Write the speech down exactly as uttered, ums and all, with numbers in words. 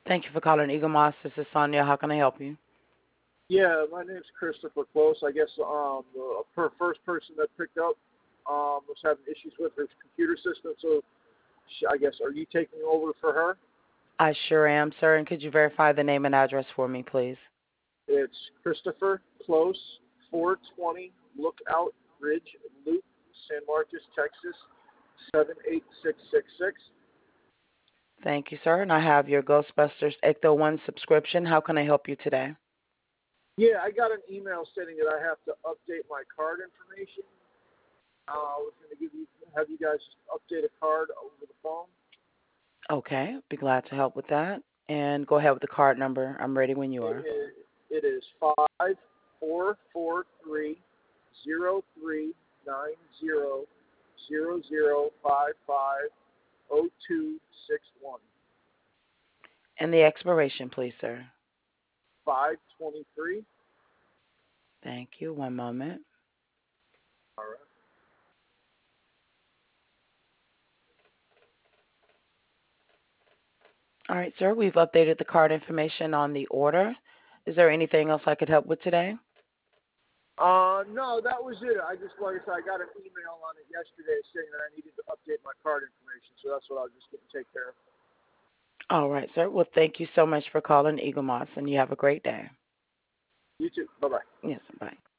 Thank you for calling Eagle Moss. This is Sonia. How can I help you? Yeah, my name's Christopher Close. I guess um, the per- first person that picked up um, was having issues with her computer system. So sh I guess, are you taking over for her? I sure am, sir. And could you verify the name and address for me, please? It's Christopher Close, four twenty Lookout Ridge Loop, San Marcos, Texas, seven eight six six six. Thank you, sir. And I have your Ghostbusters Ecto one subscription. How can I help you today? Yeah, I got an email stating that I have to update my card information. Uh, I was going to give you, have you guys update a card over the phone. Okay, be glad to help with that. And go ahead with the card number. I'm ready when you It are. is, it is five four four three zero three nine zero zero zero five five zero two six one. And the expiration, please, sir. Five twenty three. Thank you. One moment. All right. All right, sir. We've updated the card information on the order. Is there anything else I could help with today? Uh, no, that was it. I just, like I said, I got an email on it yesterday saying that I needed to update my card information, so that's what I was just going to take care of. All right, sir. Well, thank you so much for calling Eagle Moss, and you have a great day. You too. Bye bye. Yes, bye.